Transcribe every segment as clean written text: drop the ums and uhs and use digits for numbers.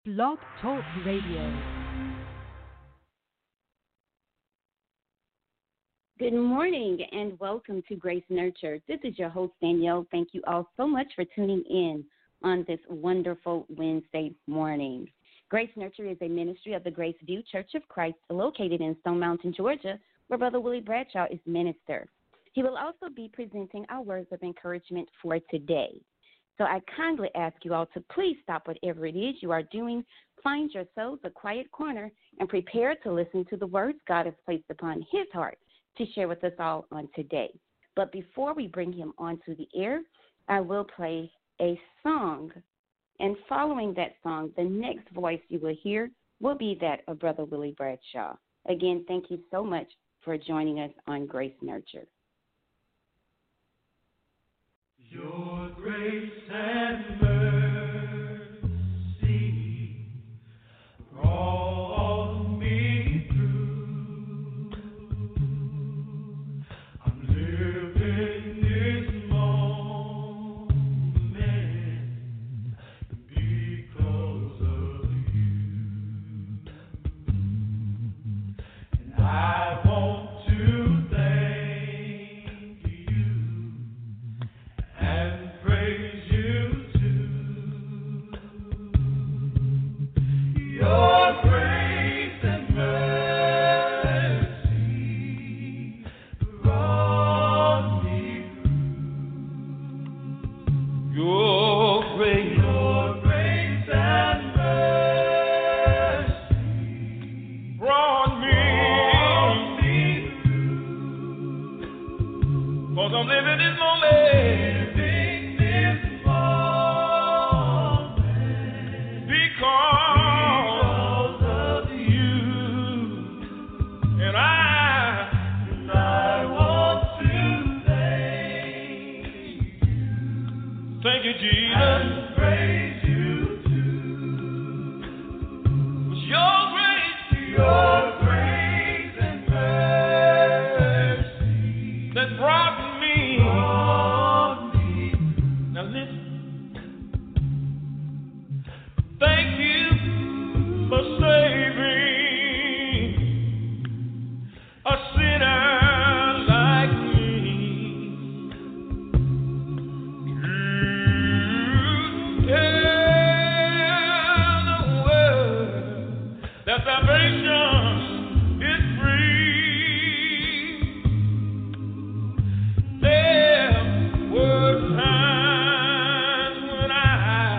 Blog Talk Radio. Good morning and welcome to Grace Nurture. This is your host, Danielle. Thank you all so much for tuning in on this wonderful Wednesday morning. Grace Nurture is a ministry of the Grace View Church of Christ located in Stone Mountain, Georgia, where Brother Willie Bradshaw is minister. He will also be presenting our words of encouragement for today. So I kindly ask you all to please stop whatever it is you are doing, find yourselves a quiet corner, and prepare to listen to the words God has placed upon his heart to share with us all on today. But before we bring him onto the air, I will play a song. And following that song, the next voice you will hear will be that of Brother Willie Bradshaw. Again, thank you so much for joining us on Grace Nurture. Your grace and mercy brought me through. I'm living this moment because of you. And I want to thank you and praise you too. Your grace and mercy brought me through. Your grace and mercy brought me through. 'Cause I'm living this moment. Because of you, and I want to thank you, Jesus, and praise you too. It's your grace and mercy that brought me. Now listen. Thank you for saving a sinner like me. You tell the world that salvation is free. There were times when I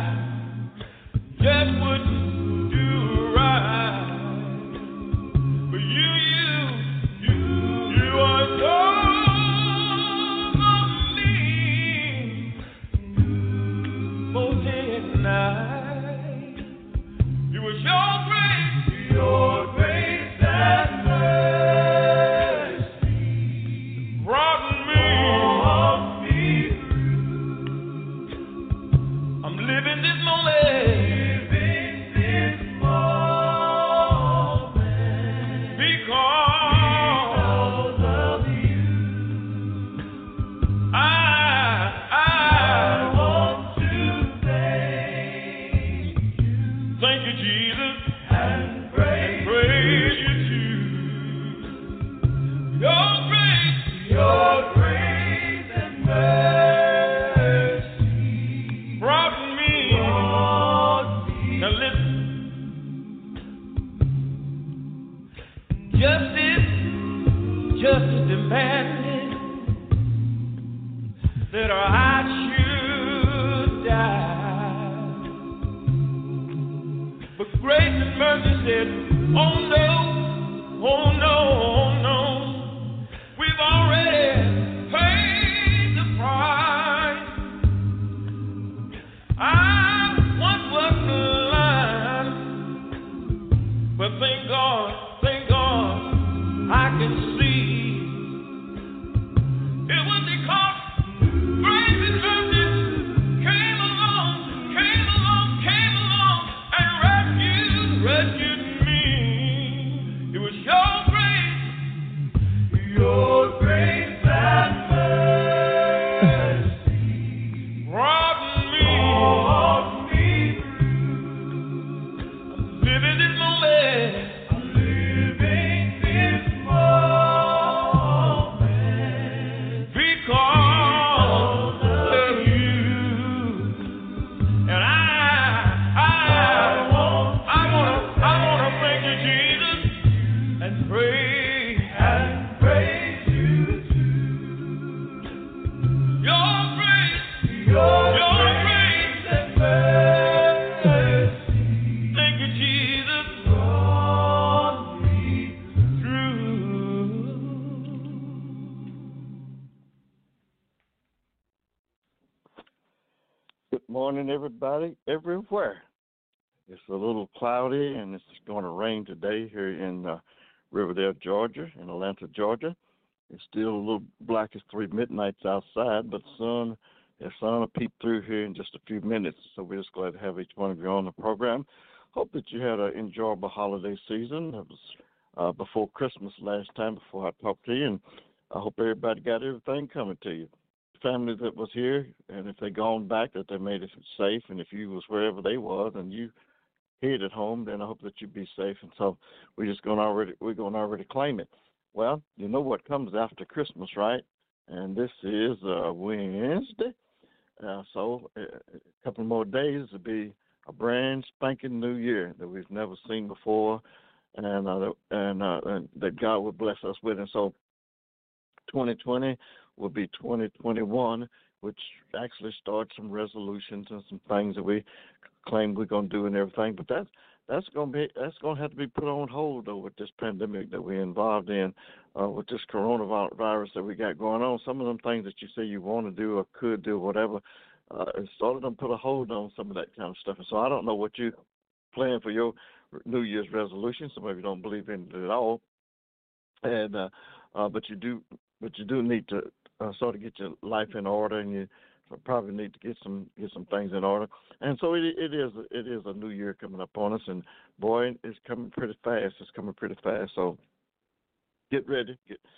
just wouldn't do right, but you are so me, both day and night. It was your grace and mercy brought me through. I'm living this moment. Justice demanded that I should die, but grace and mercy said, oh no, oh no, oh no, we've already paid the price. I once was blind, but thank God, I can see. It was because grace and mercy came along and rescued me. It was your grace living this moment. I'm living this moment because of you. And I wanna thank you, Jesus, and praise you too. Your grace and mercy. Thank you, Jesus, brought me through. Good morning, everybody, everywhere. It's a little cloudy, and it's going to rain today here in Riverdale, Georgia, in Atlanta, Georgia. It's still a little black as 3 midnights outside, but the sun will peep through here in just a few minutes. So we're just glad to have each one of you on the program. Hope that you had an enjoyable holiday season. It was before Christmas last time, before I talked to you, and I hope everybody got everything coming to you. Family that was here, and if they gone back, that they made it safe, and if you was wherever they was and you hid at home, then I hope that you be safe. And so we're going to already claim it. Well, you know what comes after Christmas, right? And this is Wednesday. So a couple more days will be a brand spanking new year that we've never seen before, and that God will bless us with. And so 2020 will be 2021, which actually starts some resolutions and some things that we claim we're going to do and everything. But that's going to have to be put on hold, though, with this pandemic that we're involved in, with this coronavirus that we got going on. Some of them things that you say you want to do or could do, whatever, it's sort of them put a hold on some of that kind of stuff. And so I don't know what you plan for your New Year's resolution. Some of you don't believe in it at all, and but you do need to sort of get your life in order, and you probably need to get some things in order. And so it is a new year coming up on us, and boy, it's coming pretty fast. So get ready.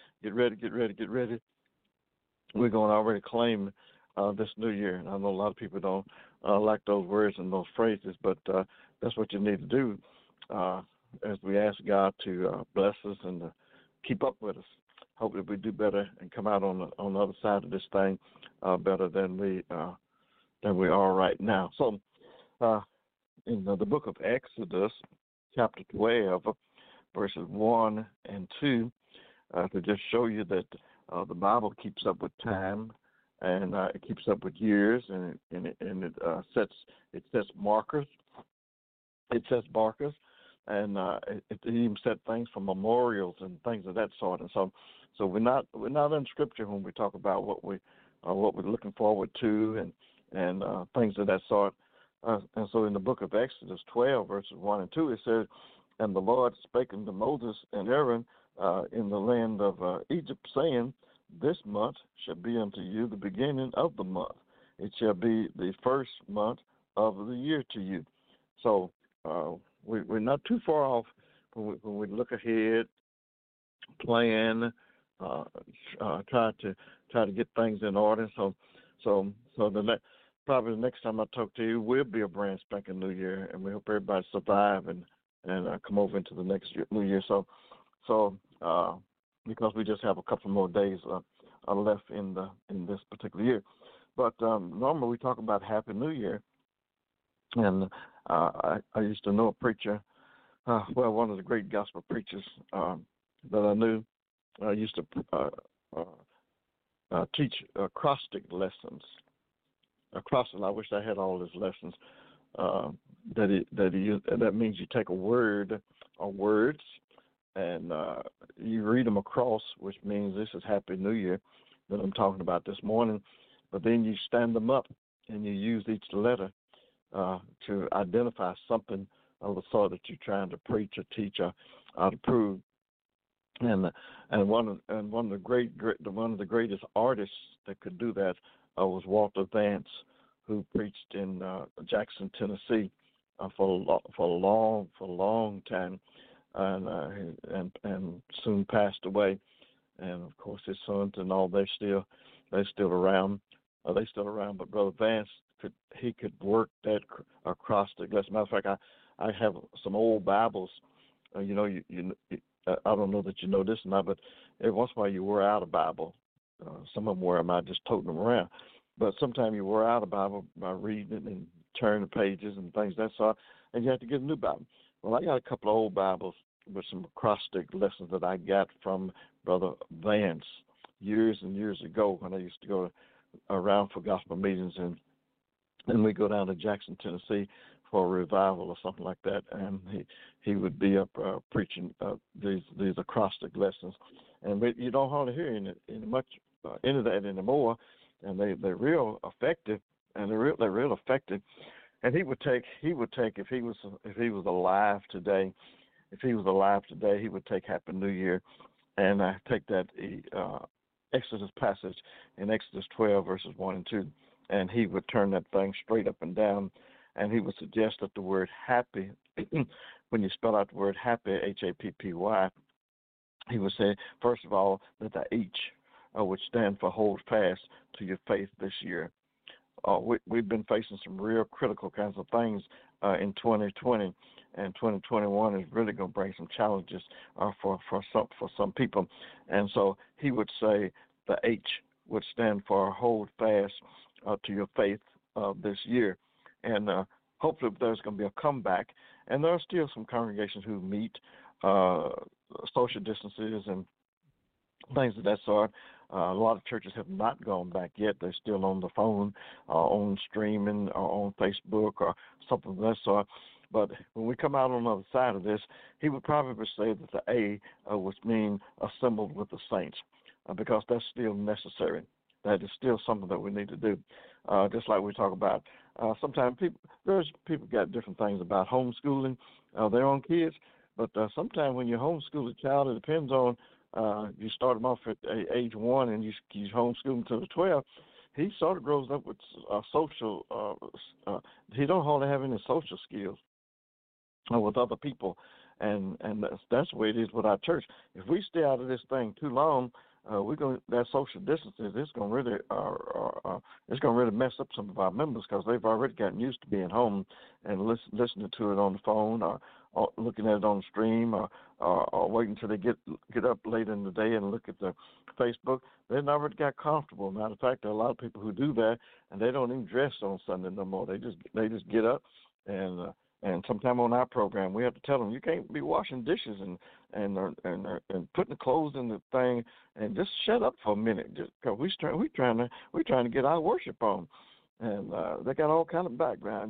We're going to already claim this new year. And I know a lot of people don't like those words and those phrases, but that's what you need to do as we ask God to bless us and to keep up with us. Hope that we do better and come out on the other side of this thing better than we are right now. So, in the book of Exodus, chapter 12, verses 1 and 2, to just show you that the Bible keeps up with time and it keeps up with years, and it sets markers. It sets markers, and it even set things for memorials and things of that sort. And so we're not in Scripture when we talk about what we're looking forward to and things of that sort. And so in the book of Exodus 12, verses 1 and 2, it says, "And the Lord spake unto Moses and Aaron in the land of Egypt, saying, This month shall be unto you the beginning of the month. It shall be the first month of the year to you." So we're not too far off when we look ahead, plan, try to get things in order. So probably the next time I talk to you will be a brand spanking new year, and we hope everybody survive and come over into the next new year. So because we just have a couple more days left in this particular year, but normally we talk about Happy New Year, and I used to know a preacher, one of the great gospel preachers that I knew. Used to teach acrostic lessons. Acrostic. I wish I had all his lessons. That means you take a word or words and you read them across, which means this is Happy New Year that I'm talking about this morning. But then you stand them up and you use each letter to identify something of the sort that you're trying to preach or teach or to prove. And one of the greatest artists that could do that was Walter Vance, who preached in Jackson, Tennessee, for a long time, and soon passed away. And of course, his sons and all they're still around. But Brother Vance could work that acrostic. As a matter of fact, I have some old Bibles. I don't know that you know this or not, but every once in a while you wear out a Bible. Some of them wear them out just toting them around. But sometimes you wear out a Bible by reading it and turning the pages and things of that sort, and you have to get a new Bible. Well, I got a couple of old Bibles with some acrostic lessons that I got from Brother Vance years and years ago when I used to go around for gospel meetings, and we go down to Jackson, Tennessee for a revival or something like that, and he would be up preaching these acrostic lessons, and you don't hardly hear any of that anymore, and they're real effective, and they're real effective. And he would take if he was alive today, he would take Happy New Year, and take that Exodus passage in Exodus 12 verses 1 and 2, and he would turn that thing straight up and down, and he would suggest that the word happy, when you spell out the word happy, Happy, he would say, first of all, that the H would stand for hold fast to your faith this year. We've been facing some real critical kinds of things in 2020, and 2021 is really going to bring some challenges for some people. And so he would say the H would stand for hold fast to your faith this year. And hopefully there's going to be a comeback. And there are still some congregations who meet social distances and things of that sort. A lot of churches have not gone back yet. They're still on the phone, on streaming, or on Facebook, or something of that sort. But when we come out on the other side of this, he would probably say that the A would mean assembled with the saints, because that's still necessary. That is still something that we need to do. Just like we talk about, sometimes people got different things about homeschooling their own kids, but sometimes when you homeschool a child, it depends on you start them off at age 1 and you homeschool them to the 12. He sort of grows up with social. He don't hardly have any social skills with other people, and that's the way it is with our church. If we stay out of this thing too long, that social distancing is going to really mess up some of our members, because they've already gotten used to being home and listening to it on the phone, or looking at it on the stream, or waiting until they get up late in the day and look at the Facebook. They've already got comfortable. Matter of fact, there are a lot of people who do that, and they don't even dress on Sunday no more. They just get up, and sometime on our program we have to tell them, you can't be washing dishes and putting the clothes in the thing, and just shut up for a minute, just because we're trying to get our worship on. And they got all kind of background.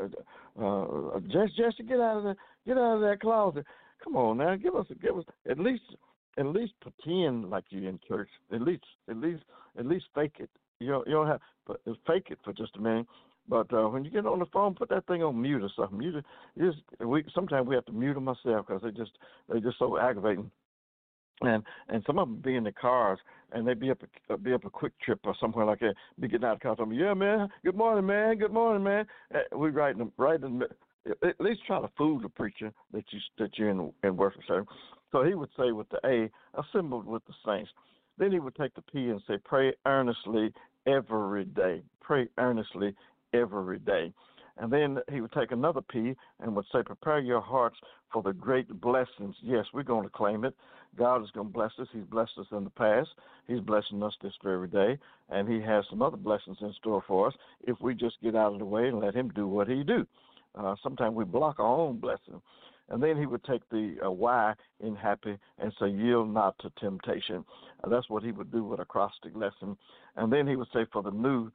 Jesse, get out of that closet. Come on now, give us at least pretend like you're in church. At least fake it. You don't have, but fake it for just a minute. But when you get on the phone, put that thing on mute or something. Sometimes we have to mute them myself, because they're just so aggravating. And some of them be in the cars, and they be up a quick trip or somewhere like that. Be getting out of the car, telling me, yeah, man, good morning, man. We writing them right in the, at least try to fool the preacher that you're in worship service. So he would say with the A, assembled with the saints. Then he would take the P and say, pray earnestly every day. Pray earnestly every day. And then he would take another P and would say, prepare your hearts for the great blessings. Yes, we're going to claim it. God is going to bless us. He's blessed us in the past. He's blessing us this very day. And he has some other blessings in store for us if we just get out of the way and let him do what he do. Sometimes we block our own blessing. And then he would take the Y in happy and say, yield not to temptation. That's what he would do with acrostic lesson. And then he would say, for the new,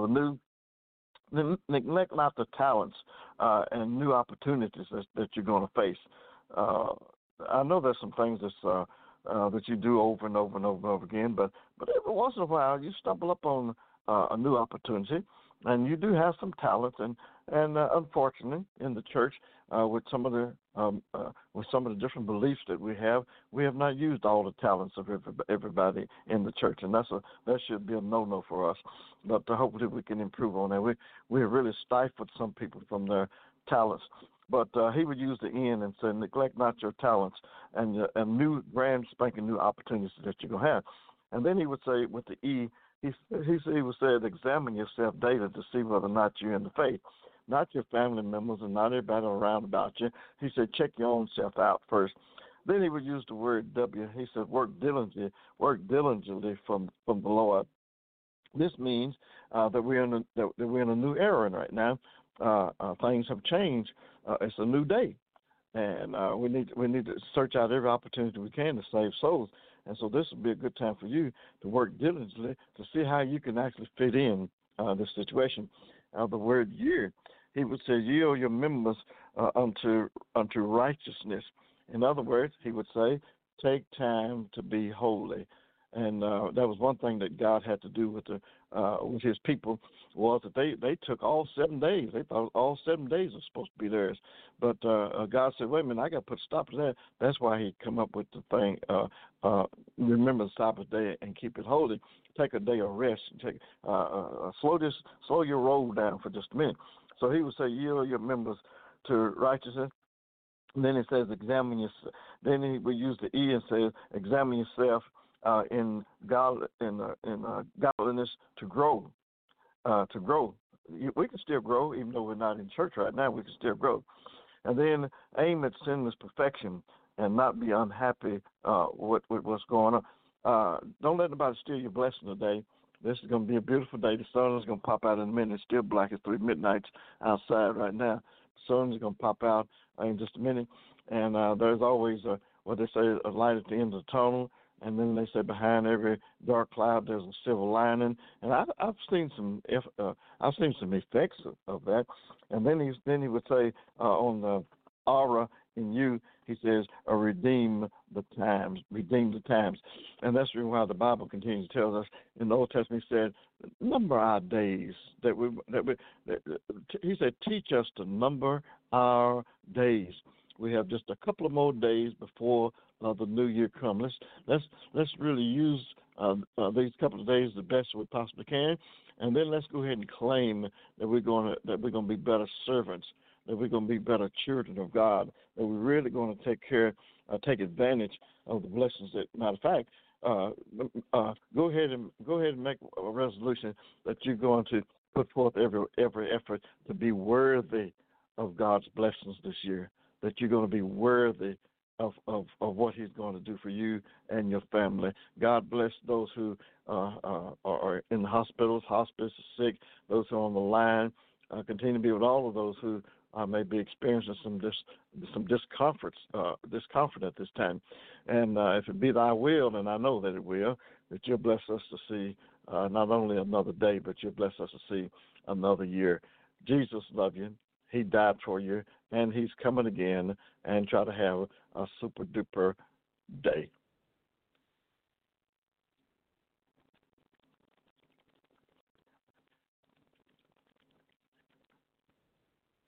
neglect not the talents and new opportunities that you're going to face. I know there's some things that you do over and over and over and over again, but every once in a while you stumble up on a new opportunity, and you do have some talents, and unfortunately in the church with some of the different beliefs that we have not used all the talents of everybody in the church, and that should be a no-no for us. But hopefully we can improve on that. We have really stifled some people from their talents. But he would use the N and say, neglect not your talents and new, brand spanking new opportunities that you're going to have. And then he would say with the E, he would say, examine yourself daily to see whether or not you're in the faith. not your family members and not everybody around about you. He said, check your own self out first. Then he would use the word W. He said, work diligently from the Lord. This means that we're in a new era right now. Things have changed. It's a new day, and we need to search out every opportunity we can to save souls. And so this would be a good time for you to work diligently to see how you can actually fit in this situation. The word year, he would say, yield your members unto righteousness. In other words, he would say, take time to be holy. And that was one thing that God had to do with his people, was that they took all 7 days. They thought all 7 days was supposed to be theirs. But God said, wait a minute, I got to put a stop to that. That's why he come up with the thing, remember the Sabbath day and keep it holy. Take a day of rest. Take slow your roll down for just a minute. So he would say, yield your members to righteousness. And then it says, examine yourself. Then he would use the E and says, examine yourself in godliness to grow. We can still grow, even though we're not in church right now. We can still grow. And then aim at sinless perfection and not be unhappy with what's going on. Don't let anybody steal your blessing today. This is going to be a beautiful day. The sun is going to pop out in a minute. It's still black. It's 3 midnights outside right now. The sun is going to pop out in just a minute. And there's always what they say, a light at the end of the tunnel. And then they say behind every dark cloud there's a silver lining. And I've seen some effects of that. And then he would say on the aura in you, he says, redeem the times. And that's the reason why the Bible continues to tell us in the Old Testament. He said, number our days. He said, teach us to number our days. We have just a couple of more days before the new year comes. Let's really use these couple of days the best we possibly can, and then let's go ahead and claim that we're going to be better servants, that we're going to be better children of God, that we're really going to take advantage of the blessings. That, matter of fact, go ahead and make a resolution that you're going to put forth every effort to be worthy of God's blessings this year, that you're going to be worthy of what he's going to do for you and your family. God bless those who are in the hospitals, hospice, sick, those who are on the line. Continue to be with all of those who may be experiencing some discomfort at this time. And if it be thy will, and I know that it will, that you'll bless us to see not only another day, but you'll bless us to see another year. Jesus loves you. He died for you, and he's coming again and try to have a super duper